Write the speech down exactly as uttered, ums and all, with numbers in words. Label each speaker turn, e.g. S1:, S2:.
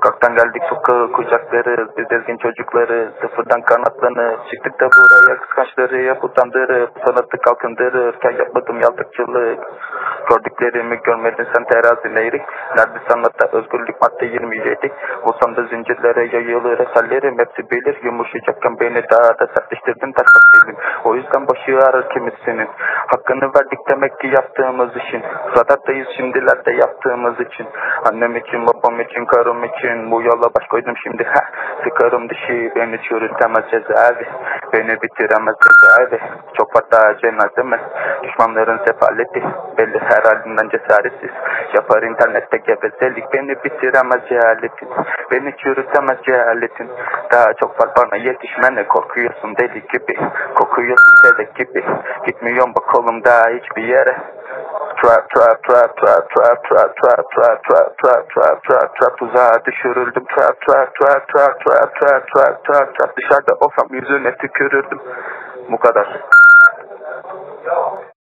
S1: Sokaktan geldik sokağı kucaklarız, biz ezgin çocukları, sıfırdan kanatlanıp çıktık da buraya kıskançları yap utandırıp sanatı kalkındırırken yapmadım yaltıkçılık. Gördüklerimi görmedin sen terazi eğrik, nerede sanatta özgürlük madde yirmi yedi. Olsam da zincirlere yayılır eserlerim, hepsi bilir yumuşayacakken beni daha da sertleştirdin ters taktiğim. O yüzden başı ağrır kimisinin, hakkını verdik demek ki yaptığımız işin. Radattayız şimdilerde yaptığımız için. Annem için, babam için, karım için bu yola baş koydum şimdi. Ha, sıkarım dişi, beni çürütemez cezaevi, beni bitiremez cezaevi. Çok var daha cenazeme, düşmanların sefaleti belli her halinden cesaretsiz. Yapar internette gevezelik, beni bitiremez cehaletin, beni çürütemez cehaletin. Daha çok var bana yetişmene, korkuyorsun deli gibi, kokuyorsun sedek gibi. Gitmiyorum bak oğlum daha hiçbir yere. Trap trap trap trap trap trap trap trap trap trap trap trap trap tuzağa düşürüldüm. Trap trap trap trap trap trap trap trap trap dışarıda olsam yüzüne tükürürdüm. Bu kadar.